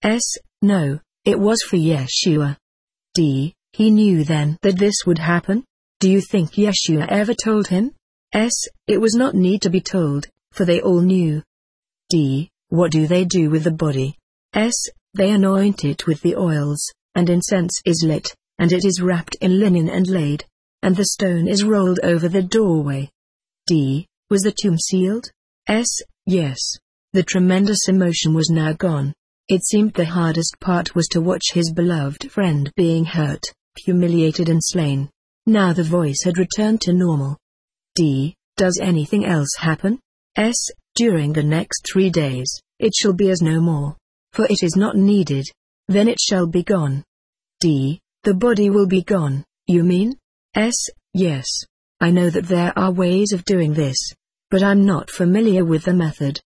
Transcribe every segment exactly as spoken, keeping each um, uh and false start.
S. No, it was for Yeshua. D. He knew then that this would happen? Do you think Yeshua ever told him? S. It was not need to be told, for they all knew. D. What do they do with the body? S. They anoint it with the oils, and incense is lit, and it is wrapped in linen and laid, and the stone is rolled over the doorway. D. Was the tomb sealed? S. Yes. The tremendous emotion was now gone. It seemed the hardest part was to watch his beloved friend being hurt, humiliated and slain. Now the voice had returned to normal. D. Does anything else happen? S. During the next three days, it shall be as no more, for it is not needed. Then it shall be gone. D. The body will be gone, you mean? S. Yes. I know that there are ways of doing this, but I'm not familiar with the method.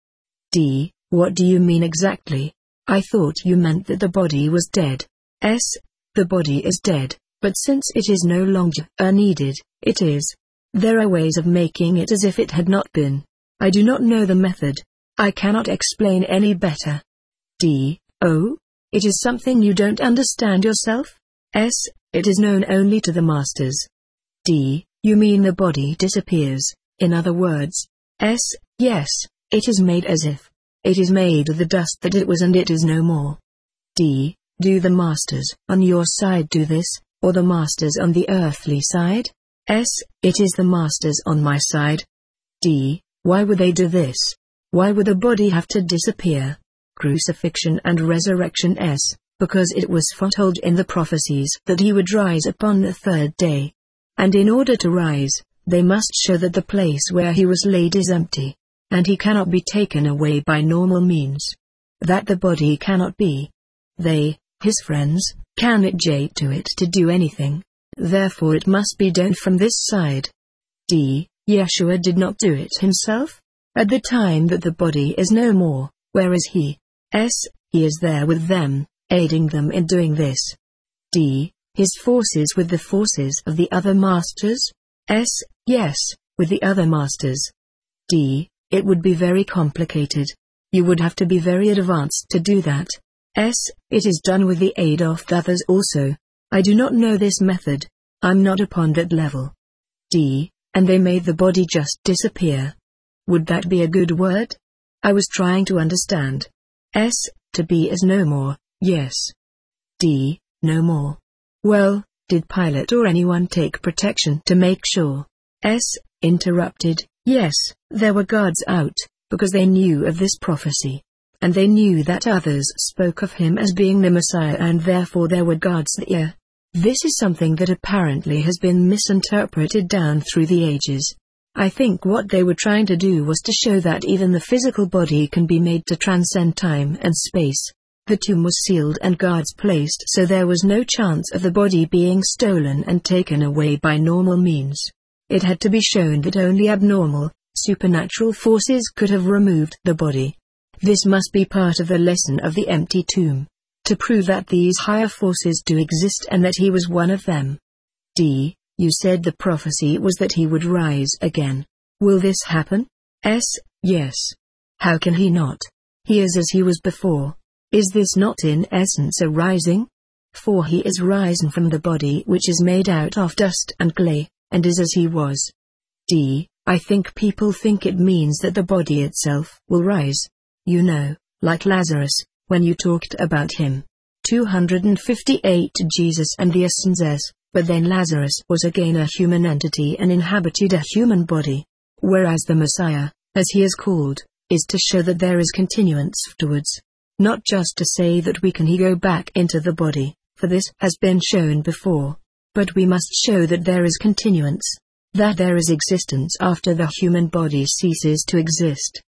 D. What do you mean exactly? I thought you meant that the body was dead. S. The body is dead, but since it is no longer needed, it is. There are ways of making it as if it had not been. I do not know the method. I cannot explain any better. D. Oh? It is something you don't understand yourself? S. It is known only to the masters. D. You mean the body disappears, in other words? S. Yes, it is made as if. It is made of the dust that it was and it is no more. D. Do the masters on your side do this, or the masters on the earthly side? S. It is the masters on my side. D. Why would they do this? Why would the body have to disappear? Crucifixion and resurrection. S. Because it was foretold in the prophecies that he would rise upon the third day. And in order to rise, they must show that the place where he was laid is empty, and he cannot be taken away by normal means. That the body cannot be. They, his friends, can adjust to it to do anything. Therefore it must be done from this side. D. Yeshua did not do it himself? At the time that the body is no more, where is he? S. He is there with them, aiding them in doing this. D. His forces with the forces of the other masters? S. Yes, with the other masters. D. It would be very complicated. You would have to be very advanced to do that. S. It is done with the aid of others also. I do not know this method. I'm not upon that level. D. And they made the body just disappear. Would that be a good word? I was trying to understand. S. To be as no more, yes. D. No more. Well, did Pilate or anyone take protection to make sure? S. Interrupted, yes, there were guards out, because they knew of this prophecy. And they knew that others spoke of him as being the Messiah and therefore there were guards there. This is something that apparently has been misinterpreted down through the ages. I think what they were trying to do was to show that even the physical body can be made to transcend time and space. The tomb was sealed and guards placed so there was no chance of the body being stolen and taken away by normal means. It had to be shown that only abnormal, supernatural forces could have removed the body. This must be part of the lesson of the empty tomb, to prove that these higher forces do exist and that he was one of them. D. You said the prophecy was that he would rise again. Will this happen? S. Yes. How can he not? He is as he was before. Is this not in essence a rising? For he is risen from the body which is made out of dust and clay, and is as he was. D. I think people think it means that the body itself will rise. You know, like Lazarus, when you talked about him. two hundred fifty-eight Jesus and the essence, but then Lazarus was again a human entity and inhabited a human body. Whereas the Messiah, as he is called, is to show that there is continuance afterwards. Not just to say that we can he go back into the body, for this has been shown before. But we must show that there is continuance. That there is existence after the human body ceases to exist.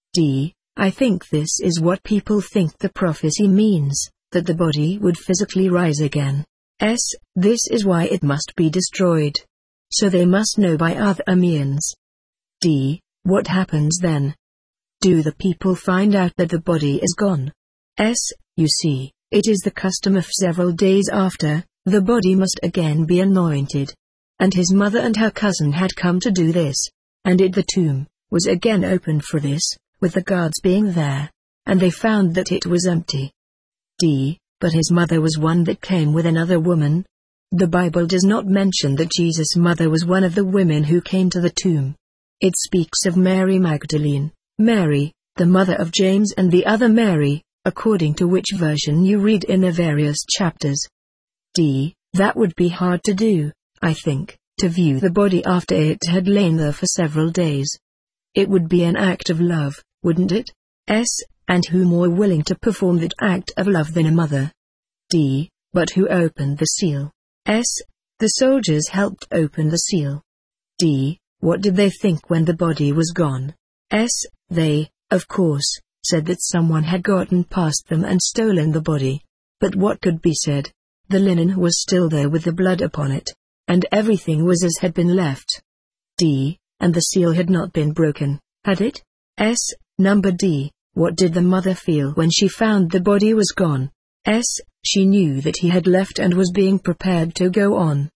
D. I think this is what people think the prophecy means, that the body would physically rise again. S. This is why it must be destroyed. So they must know by other means. D. What happens then? Do the people find out that the body is gone? S. You see, it is the custom of several days after, the body must again be anointed. And his mother and her cousin had come to do this. And it the tomb was again opened for this, with the guards being there. And they found that it was empty. D. But his mother was one that came with another woman. The Bible does not mention that Jesus' mother was one of the women who came to the tomb. It speaks of Mary Magdalene, Mary, the mother of James, and the other Mary, according to which version you read in the various chapters. D. That would be hard to do, I think, to view the body after it had lain there for several days. It would be an act of love, wouldn't it? S. And who more willing to perform that act of love than a mother? D. But who opened the seal? S. The soldiers helped open the seal. D. What did they think when the body was gone? S. They, of course, said that someone had gotten past them and stolen the body. But what could be said? The linen was still there with the blood upon it, and everything was as had been left. D. And the seal had not been broken, had it? S. Number D. What did the mother feel when she found the body was gone? S. She knew that he had left and was being prepared to go on.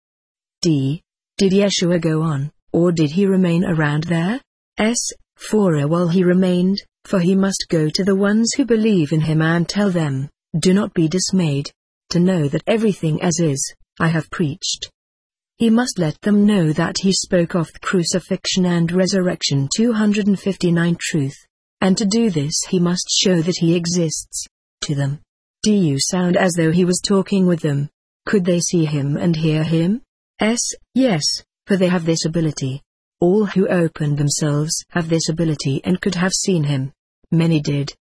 D. Did Yeshua go on, or did he remain around there? S. For a while he remained, for he must go to the ones who believe in him and tell them, do not be dismayed, to know that everything as is, I have preached. He must let them know that he spoke of the crucifixion and resurrection two hundred fifty-nine truth, and to do this he must show that he exists, to them. Do you sound as though he was talking with them? Could they see him and hear him? S. Yes, for they have this ability. All who opened themselves have this ability and could have seen him. Many did.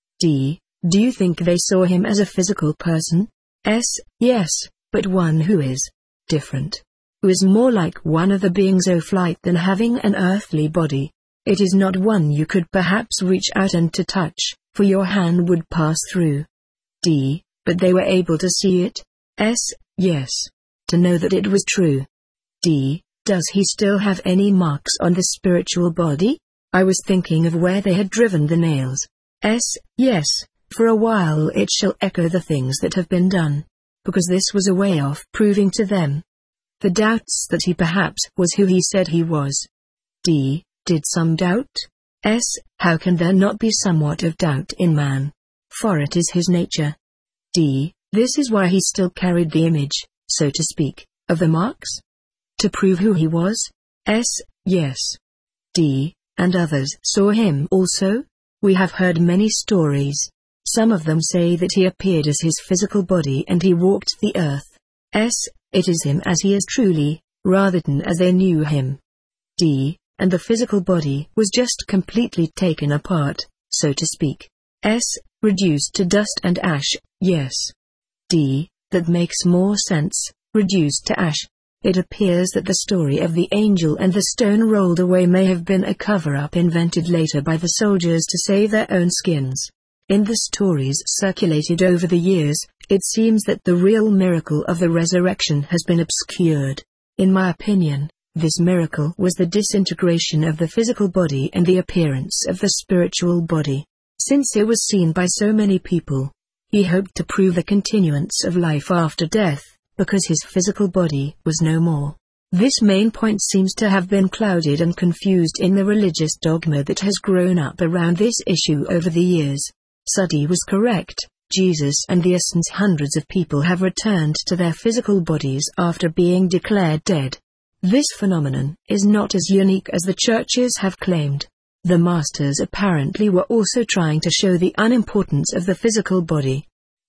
D. Do you think they saw him as a physical person? S. Yes, but one who is different. Who is more like one of the beings of light than having an earthly body. It is not one you could perhaps reach out and to touch, for your hand would pass through. D. But they were able to see it? S. Yes. To know that it was true. D. Does he still have any marks on the spiritual body? I was thinking of where they had driven the nails. S. Yes, for a while it shall echo the things that have been done. Because this was a way of proving to them the doubts that he perhaps was who he said he was. D. Did some doubt? S. How can there not be somewhat of doubt in man? For it is his nature. D. This is why he still carried the image, so to speak, of the marks? To prove who he was? S. Yes. D. And others saw him also? We have heard many stories. Some of them say that he appeared as his physical body and he walked the earth. S. It is him as he is truly, rather than as they knew him. D. And the physical body was just completely taken apart, so to speak. S. Reduced to dust and ash, yes. D. That makes more sense, reduced to ash. It appears that the story of the angel and the stone rolled away may have been a cover-up invented later by the soldiers to save their own skins. In the stories circulated over the years, it seems that the real miracle of the resurrection has been obscured. In my opinion, this miracle was the disintegration of the physical body and the appearance of the spiritual body. Since it was seen by so many people, he hoped to prove the continuance of life after death, because his physical body was no more. This main point seems to have been clouded and confused in the religious dogma that has grown up around this issue over the years. Suddy was correct. Jesus and the essence hundreds of people have returned to their physical bodies after being declared dead. This phenomenon is not as unique as the churches have claimed. The masters apparently were also trying to show the unimportance of the physical body.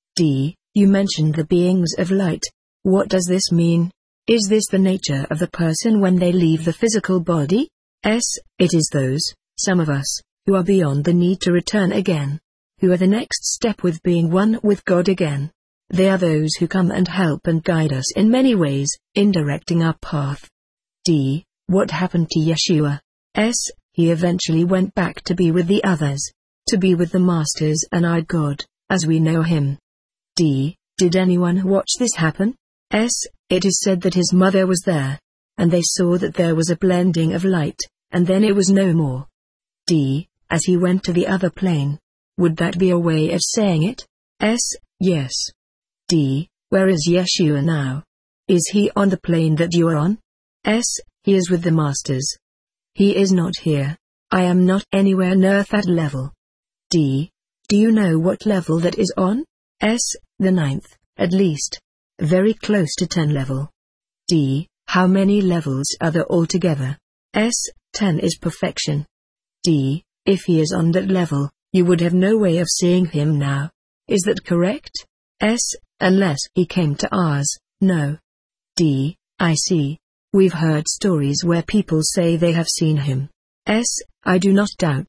D. You mentioned the beings of light. What does this mean? Is this the nature of the person when they leave the physical body? S. It is those, some of us, who are beyond the need to return again. Who are the next step with being one with God again. They are those who come and help and guide us in many ways, in directing our path. D. What happened to Yeshua? S. He eventually went back to be with the others. To be with the masters and our God, as we know him. D. Did anyone watch this happen? S. It is said that his mother was there. And they saw that there was a blending of light, and then it was no more. D. As he went to the other plane. Would that be a way of saying it? S. Yes. D. Where is Yeshua now? Is he on the plane that you are on? S. He is with the masters. He is not here. I am not anywhere near that level. D. Do you know what level that is on? S. The ninth, at least. Very close to ten level. D. How many levels are there altogether? S. ten is perfection. D. If he is on that level, you would have no way of seeing him now. Is that correct? S. Unless he came to ours, no. D. I see. We've heard stories where people say they have seen him. S. I do not doubt.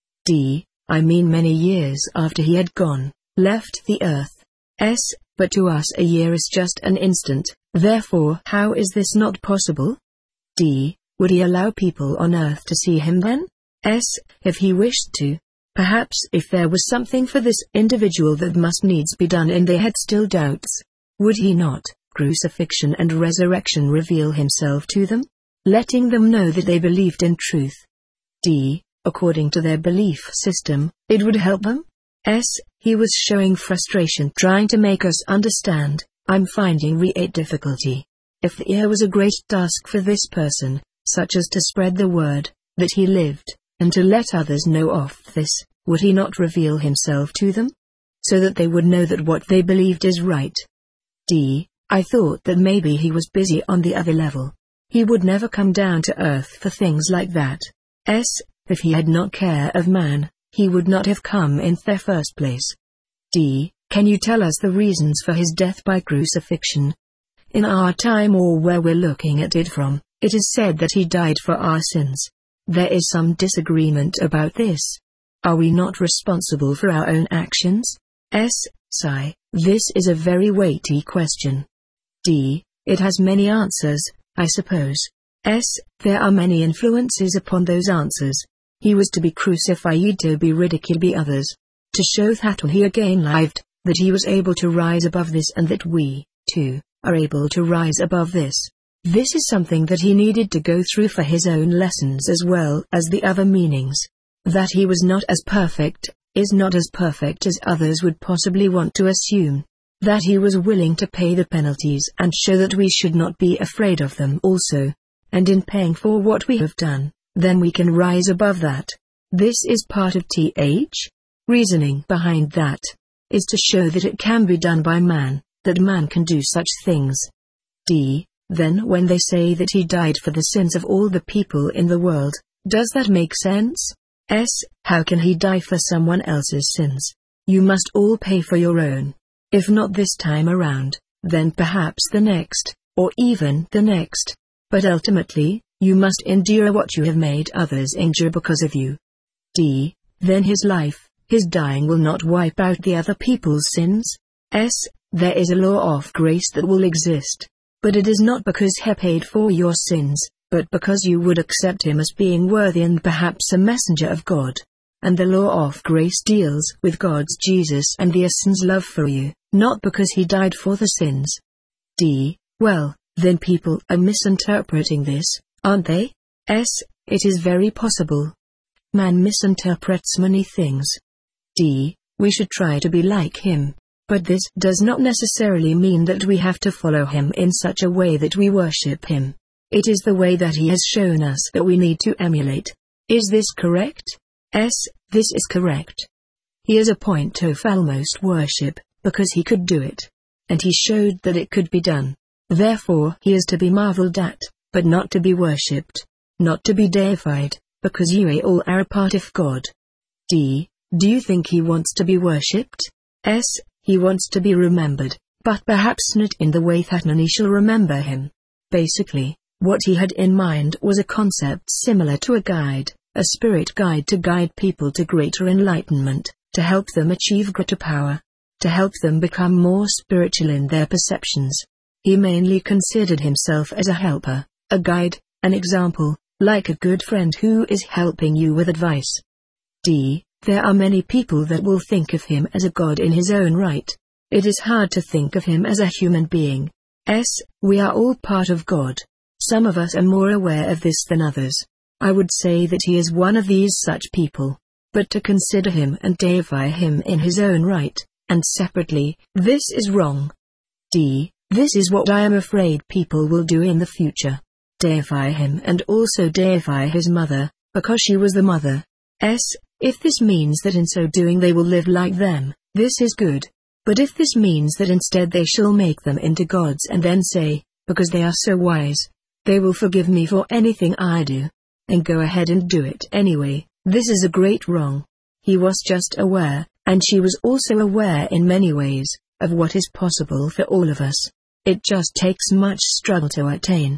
D. I mean many years after he had gone, left the earth. S. But to us a year is just an instant, therefore how is this not possible? D. Would he allow people on earth to see him then? S. If he wished to. Perhaps if there was something for this individual that must needs be done and they had still doubts, would he not, crucifixion and resurrection, reveal himself to them, letting them know that they believed in truth? D. According to their belief system, it would help them? S. He was showing frustration trying to make us understand. I'm finding great difficulty. If there was a great task for this person, such as to spread the word, that he lived, and to let others know of this, would he not reveal himself to them? So that they would know that what they believed is right. D. I thought that maybe he was busy on the other level. He would never come down to earth for things like that. S. If he had not care of man, he would not have come in the first place. D. Can you tell us the reasons for his death by crucifixion? In our time or where we're looking at it from, it is said that he died for our sins. There is some disagreement about this. Are we not responsible for our own actions? S. Sigh. This is a very weighty question. D. It has many answers, I suppose. S. There are many influences upon those answers. He was to be crucified to be ridiculed by others. To show that when he again lived, that he was able to rise above this and that we, too, are able to rise above this. This is something that he needed to go through for his own lessons as well as the other meanings. That he was not as perfect, is not as perfect as others would possibly want to assume. That he was willing to pay the penalties and show that we should not be afraid of them also. And in paying for what we have done, then we can rise above that. This is part of th. reasoning behind that, is to show that it can be done by man, that man can do such things. D. Then when they say that he died for the sins of all the people in the world, does that make sense? S. How can he die for someone else's sins? You must all pay for your own. If not this time around, then perhaps the next, or even the next. But ultimately, you must endure what you have made others endure because of you. D. Then his life, his dying will not wipe out the other people's sins? S. There is a law of grace that will exist. But it is not because he paid for your sins, but because you would accept him as being worthy and perhaps a messenger of God. And the law of grace deals with God's Jesus and the sin's love for you, not because he died for the sins. D. Well, then people are misinterpreting this, aren't they? S. It is very possible. Man misinterprets many things. D. We should try to be like him. But this does not necessarily mean that we have to follow him in such a way that we worship him. It is the way that he has shown us that we need to emulate. Is this correct? S. This is correct. He is a point of almost worship, because he could do it. And he showed that it could be done. Therefore he is to be marveled at, but not to be worshipped. Not to be deified, because you all are a part of God. D. Do you think he wants to be worshipped? S. He wants to be remembered, but perhaps not in the way that many shall remember him. Basically, what he had in mind was a concept similar to a guide, a spirit guide to guide people to greater enlightenment, to help them achieve greater power, to help them become more spiritual in their perceptions. He mainly considered himself as a helper, a guide, an example, like a good friend who is helping you with advice. D. There are many people that will think of him as a god in his own right. It is hard to think of him as a human being. S. We are all part of God. Some of us are more aware of this than others. I would say that he is one of these such people. But to consider him and deify him in his own right, and separately, this is wrong. D. This is what I am afraid people will do in the future. Deify him and also deify his mother, because she was the mother. S. If this means that in so doing they will live like them, this is good. But if this means that instead they shall make them into gods and then say, because they are so wise, they will forgive me for anything I do, and go ahead and do it anyway, this is a great wrong. He was just aware, and she was also aware in many ways, of what is possible for all of us. It just takes much struggle to attain.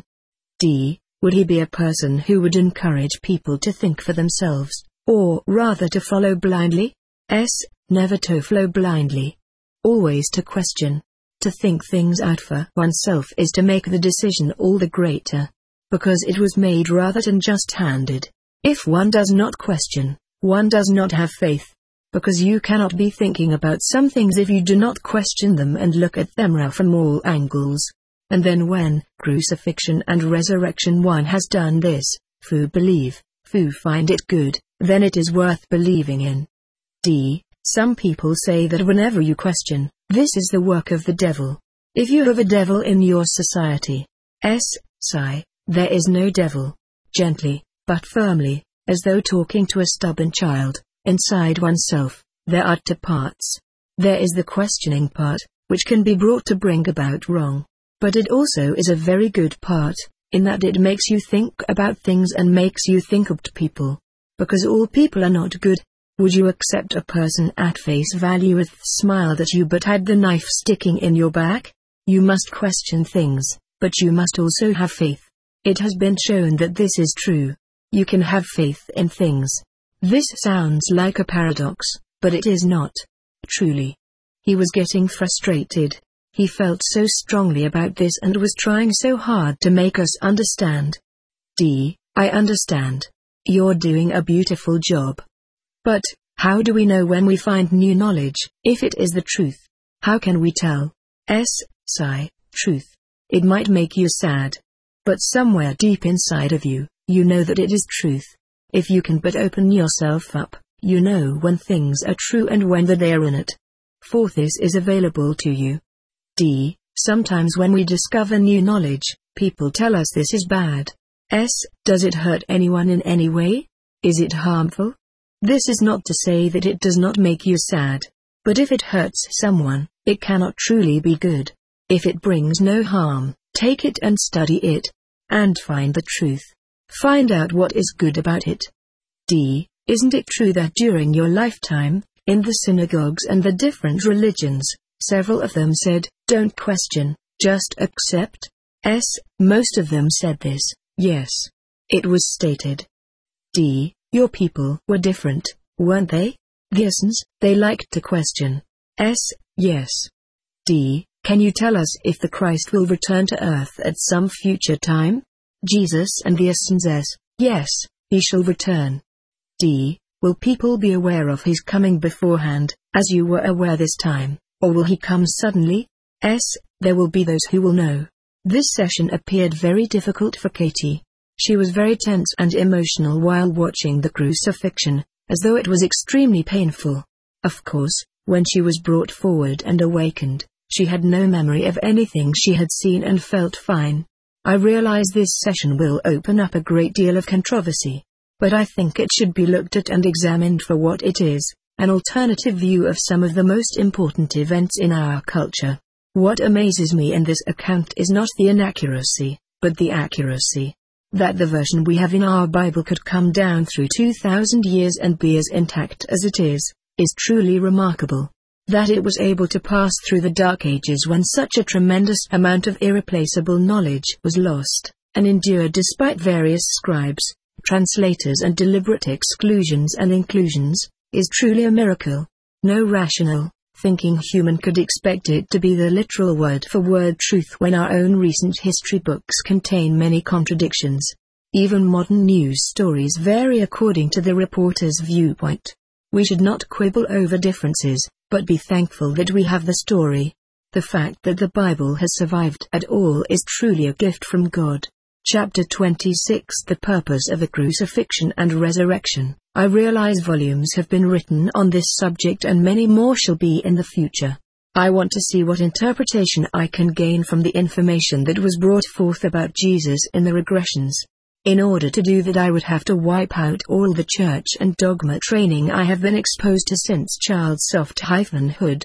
D. Would he be a person who would encourage people to think for themselves, or rather to follow blindly? S. Never to follow blindly. Always to question. To think things out for oneself is to make the decision all the greater, because it was made rather than just handed. If one does not question, one does not have faith, because you cannot be thinking about some things if you do not question them and look at them from all angles. And then when crucifixion and resurrection one has done this, fu believe, fu find it good, then it is worth believing in. D. Some people say that whenever you question, this is the work of the devil. If you have a devil in your society, S. Sigh, there is no devil. Gently, but firmly, as though talking to a stubborn child, inside oneself, there are two parts. There is the questioning part, which can be brought to bring about wrong. But it also is a very good part, in that it makes you think about things and makes you think about people. Because all people are not good. Would you accept a person at face value with smiled at you but had the knife sticking in your back? You must question things, but you must also have faith. It has been shown that this is true. You can have faith in things. This sounds like a paradox, but it is not. Truly. He was getting frustrated. He felt so strongly about this and was trying so hard to make us understand. D. I understand. You're doing a beautiful job. But, how do we know when we find new knowledge, if it is the truth? How can we tell? S. Sigh, truth. It might make you sad. But somewhere deep inside of you, you know that it is truth. If you can but open yourself up, you know when things are true and when that they are in it. Fourth, this is available to you. D. Sometimes when we discover new knowledge, people tell us this is bad. S. Does it hurt anyone in any way? Is it harmful? This is not to say that it does not make you sad. But if it hurts someone, it cannot truly be good. If it brings no harm, take it and study it. And find the truth. Find out what is good about it. D. Isn't it true that during your lifetime, in the synagogues and the different religions, several of them said, don't question, just accept? S. Most of them said this, yes. It was stated. D. Your people were different, weren't they? The Assyrians, they liked to question. S. Yes. D. Can you tell us if the Christ will return to earth at some future time? Jesus and the Assyrians S. Yes, he shall return. D. Will people be aware of his coming beforehand, as you were aware this time, or will he come suddenly? S. There will be those who will know. This session appeared very difficult for Katie. She was very tense and emotional while watching the crucifixion, as though it was extremely painful. Of course, when she was brought forward and awakened, she had no memory of anything she had seen and felt fine. I realize this session will open up a great deal of controversy, but I think it should be looked at and examined for what it is, an alternative view of some of the most important events in our culture. What amazes me in this account is not the inaccuracy, but the accuracy. That the version we have in our Bible could come down through two thousand years and be as intact as it is, is truly remarkable. That it was able to pass through the dark ages when such a tremendous amount of irreplaceable knowledge was lost, and endured despite various scribes, translators and deliberate exclusions and inclusions, is truly a miracle. No rational, thinking human could expect it to be the literal word-for-word truth when our own recent history books contain many contradictions. Even modern news stories vary according to the reporter's viewpoint. We should not quibble over differences, but be thankful that we have the story. The fact that the Bible has survived at all is truly a gift from God. Chapter twenty-six The Purpose of the Crucifixion and Resurrection. I realize volumes have been written on this subject and many more shall be in the future. I want to see what interpretation I can gain from the information that was brought forth about Jesus in the regressions. In order to do that I would have to wipe out all the church and dogma training I have been exposed to since child soft-hood.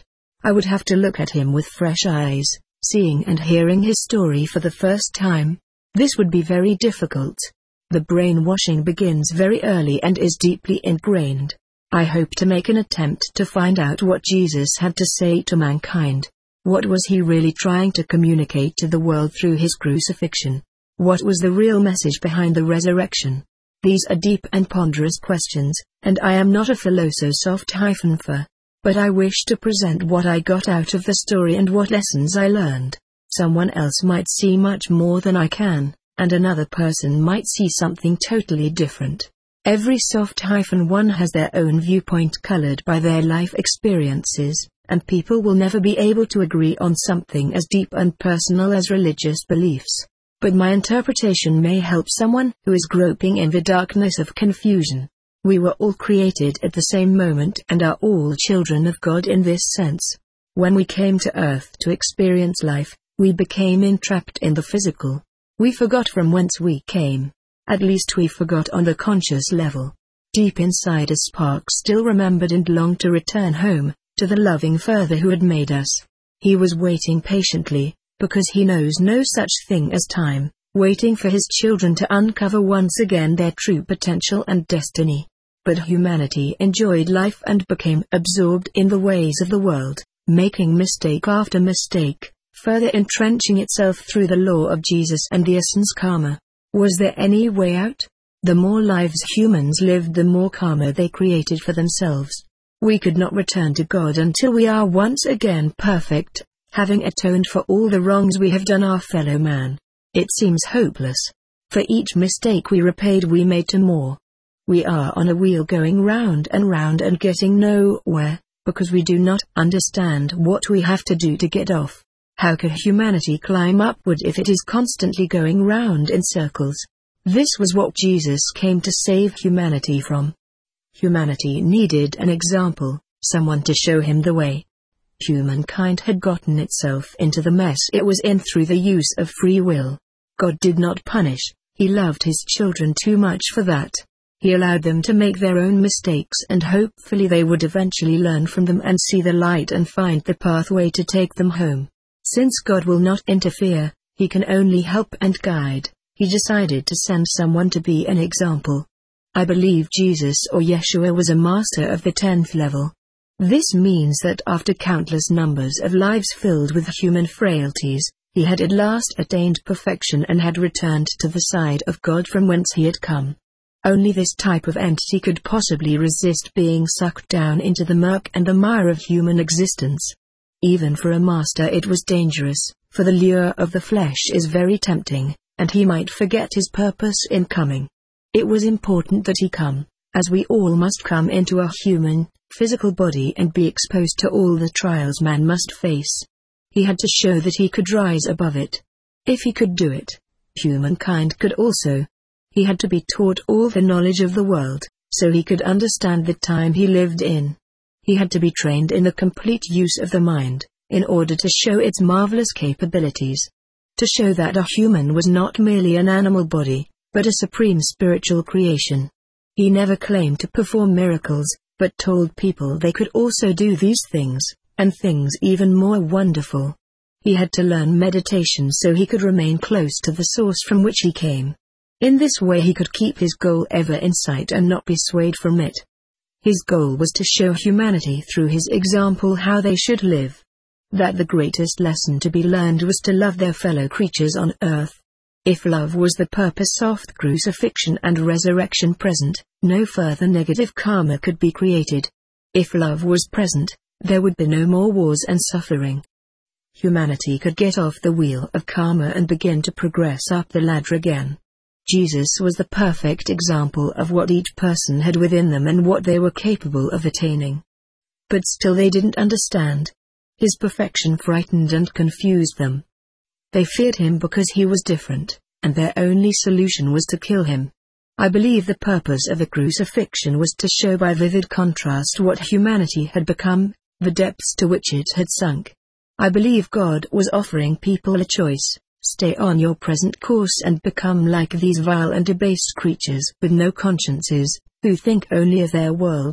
I would have to look at him with fresh eyes, seeing and hearing his story for the first time. This would be very difficult. The brainwashing begins very early and is deeply ingrained. I hope to make an attempt to find out what Jesus had to say to mankind. What was he really trying to communicate to the world through his crucifixion? What was the real message behind the resurrection? These are deep and ponderous questions, and I am not a philosopher, but I wish to present what I got out of the story and what lessons I learned. Someone else might see much more than I can, and another person might see something totally different. Every soft one has their own viewpoint colored by their life experiences, and people will never be able to agree on something as deep and personal as religious beliefs. But my interpretation may help someone who is groping in the darkness of confusion. We were all created at the same moment and are all children of God in this sense. When we came to earth to experience life, we became entrapped in the physical. We forgot from whence we came. At least we forgot on the conscious level. Deep inside a spark still remembered and longed to return home, to the loving Father who had made us. He was waiting patiently, because he knows no such thing as time, waiting for his children to uncover once again their true potential and destiny. But humanity enjoyed life and became absorbed in the ways of the world, making mistake after mistake, further entrenching itself through the law of Jesus and the essence karma. Was there any way out? The more lives humans lived, the more karma they created for themselves. We could not return to God until we are once again perfect, having atoned for all the wrongs we have done our fellow man. It seems hopeless. For each mistake we repaid, we made two more. We are on a wheel going round and round and getting nowhere, because we do not understand what we have to do to get off. How can humanity climb upward if it is constantly going round in circles? This was what Jesus came to save humanity from. Humanity needed an example, someone to show him the way. Humankind had gotten itself into the mess it was in through the use of free will. God did not punish, he loved his children too much for that. He allowed them to make their own mistakes and hopefully they would eventually learn from them and see the light and find the pathway to take them home. Since God will not interfere, he can only help and guide. He decided to send someone to be an example. I believe Jesus or Yeshua was a master of the tenth level. This means that after countless numbers of lives filled with human frailties, he had at last attained perfection and had returned to the side of God from whence he had come. Only this type of entity could possibly resist being sucked down into the murk and the mire of human existence. Even for a master it was dangerous, for the lure of the flesh is very tempting, and he might forget his purpose in coming. It was important that he come, as we all must come into a human, physical body and be exposed to all the trials man must face. He had to show that he could rise above it. If he could do it, humankind could also. He had to be taught all the knowledge of the world, so he could understand the time he lived in. He had to be trained in the complete use of the mind, in order to show its marvelous capabilities. To show that a human was not merely an animal body, but a supreme spiritual creation. He never claimed to perform miracles, but told people they could also do these things, and things even more wonderful. He had to learn meditation so he could remain close to the source from which he came. In this way he could keep his goal ever in sight and not be swayed from it. His goal was to show humanity through his example how they should live. That the greatest lesson to be learned was to love their fellow creatures on earth. If love was the purpose of the crucifixion and resurrection present, no further negative karma could be created. If love was present, there would be no more wars and suffering. Humanity could get off the wheel of karma and begin to progress up the ladder again. Jesus was the perfect example of what each person had within them and what they were capable of attaining. But still they didn't understand. His perfection frightened and confused them. They feared him because he was different, and their only solution was to kill him. I believe the purpose of the crucifixion was to show by vivid contrast what humanity had become, the depths to which it had sunk. I believe God was offering people a choice. Stay on your present course and become like these vile and debased creatures with no consciences, who think only of their worldly,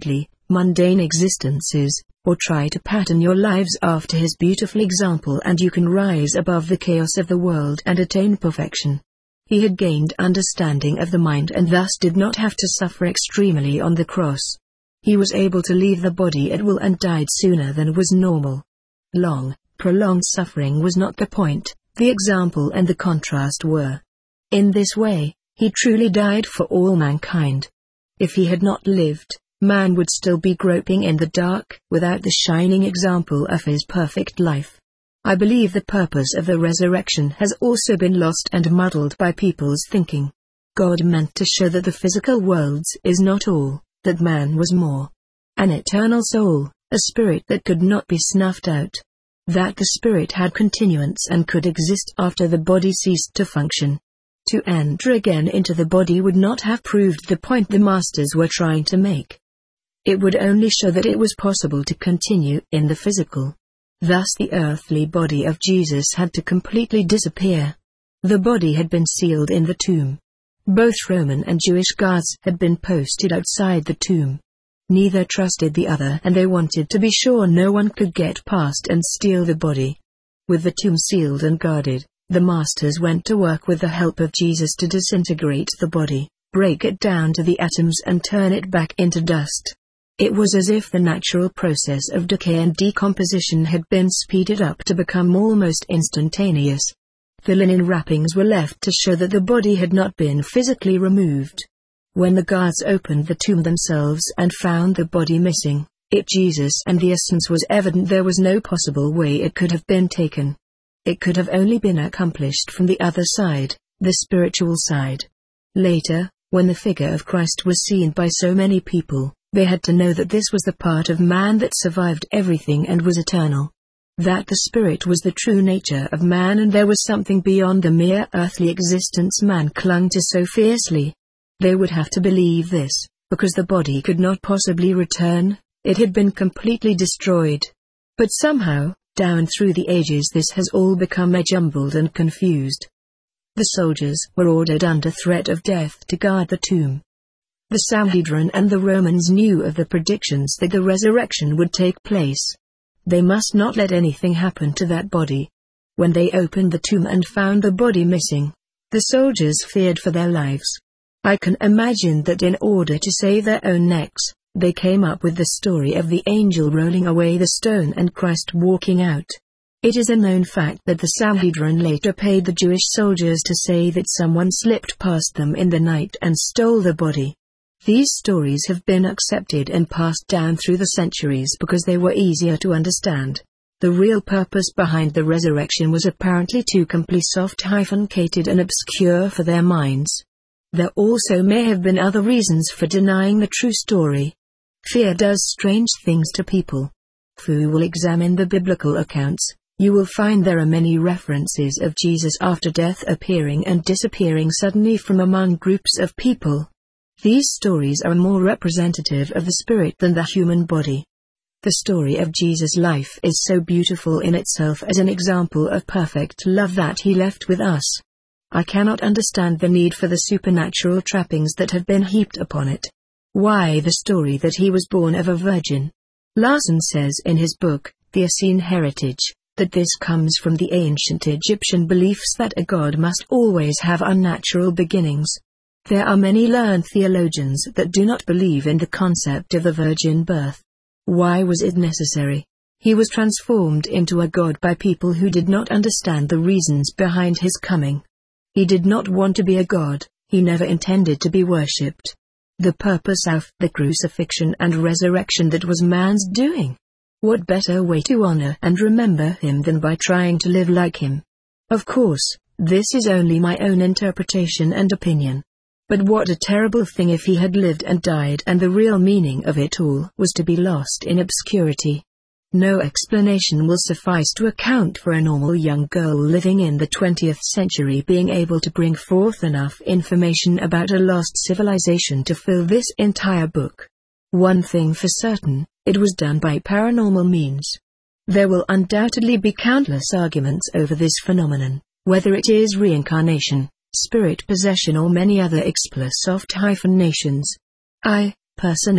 mundane existences, or try to pattern your lives after his beautiful example, and you can rise above the chaos of the world and attain perfection. He had gained understanding of the mind and thus did not have to suffer extremely on the cross. He was able to leave the body at will and died sooner than was normal. Long, prolonged suffering was not the point, the example and the contrast were. In this way, he truly died for all mankind. If he had not lived, man would still be groping in the dark, without the shining example of his perfect life. I believe the purpose of the resurrection has also been lost and muddled by people's thinking. God meant to show that the physical world is not all, that man was more. An eternal soul, a spirit that could not be snuffed out. That the spirit had continuance and could exist after the body ceased to function. To enter again into the body would not have proved the point the masters were trying to make. It would only show that it was possible to continue in the physical. Thus the earthly body of Jesus had to completely disappear. The body had been sealed in the tomb. Both Roman and Jewish guards had been posted outside the tomb. Neither trusted the other, and they wanted to be sure no one could get past and steal the body. With the tomb sealed and guarded, the masters went to work with the help of Jesus to disintegrate the body, break it down to the atoms and turn it back into dust. It was as if the natural process of decay and decomposition had been speeded up to become almost instantaneous. The linen wrappings were left to show that the body had not been physically removed. When the guards opened the tomb themselves and found the body missing, it Jesus and the essence was evident there was no possible way it could have been taken. It could have only been accomplished from the other side, the spiritual side. Later, when the figure of Christ was seen by so many people, they had to know that this was the part of man that survived everything and was eternal. That the spirit was the true nature of man, and there was something beyond the mere earthly existence man clung to so fiercely. They would have to believe this, because the body could not possibly return, it had been completely destroyed. But somehow, down through the ages this has all become jumbled and confused. The soldiers were ordered under threat of death to guard the tomb. The Sanhedrin and the Romans knew of the predictions that the resurrection would take place. They must not let anything happen to that body. When they opened the tomb and found the body missing, the soldiers feared for their lives. I can imagine that in order to save their own necks, they came up with the story of the angel rolling away the stone and Christ walking out. It is a known fact that the Sanhedrin later paid the Jewish soldiers to say that someone slipped past them in the night and stole the body. These stories have been accepted and passed down through the centuries because they were easier to understand. The real purpose behind the resurrection was apparently too completely soft-hyphenated and obscure for their minds. There also may have been other reasons for denying the true story. Fear does strange things to people. If you will examine the biblical accounts, you will find there are many references of Jesus after death appearing and disappearing suddenly from among groups of people. These stories are more representative of the spirit than the human body. The story of Jesus' life is so beautiful in itself as an example of perfect love that he left with us. I cannot understand the need for the supernatural trappings that have been heaped upon it. Why the story that he was born of a virgin? Larson says in his book, The Essene Heritage, that this comes from the ancient Egyptian beliefs that a god must always have unnatural beginnings. There are many learned theologians that do not believe in the concept of the virgin birth. Why was it necessary? He was transformed into a god by people who did not understand the reasons behind his coming. He did not want to be a god, he never intended to be worshipped. The purpose of the crucifixion and resurrection that was man's doing. What better way to honor and remember him than by trying to live like him? Of course, this is only my own interpretation and opinion. But what a terrible thing if he had lived and died and the real meaning of it all was to be lost in obscurity. No explanation will suffice to account for a normal young girl living in the twentieth century being able to bring forth enough information about a lost civilization to fill this entire book. One thing for certain, it was done by paranormal means. There will undoubtedly be countless arguments over this phenomenon, whether it is reincarnation, spirit possession or many other explicit soft hyphenations. I, personally,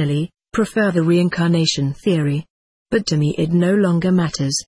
prefer the reincarnation theory. But to me it no longer matters.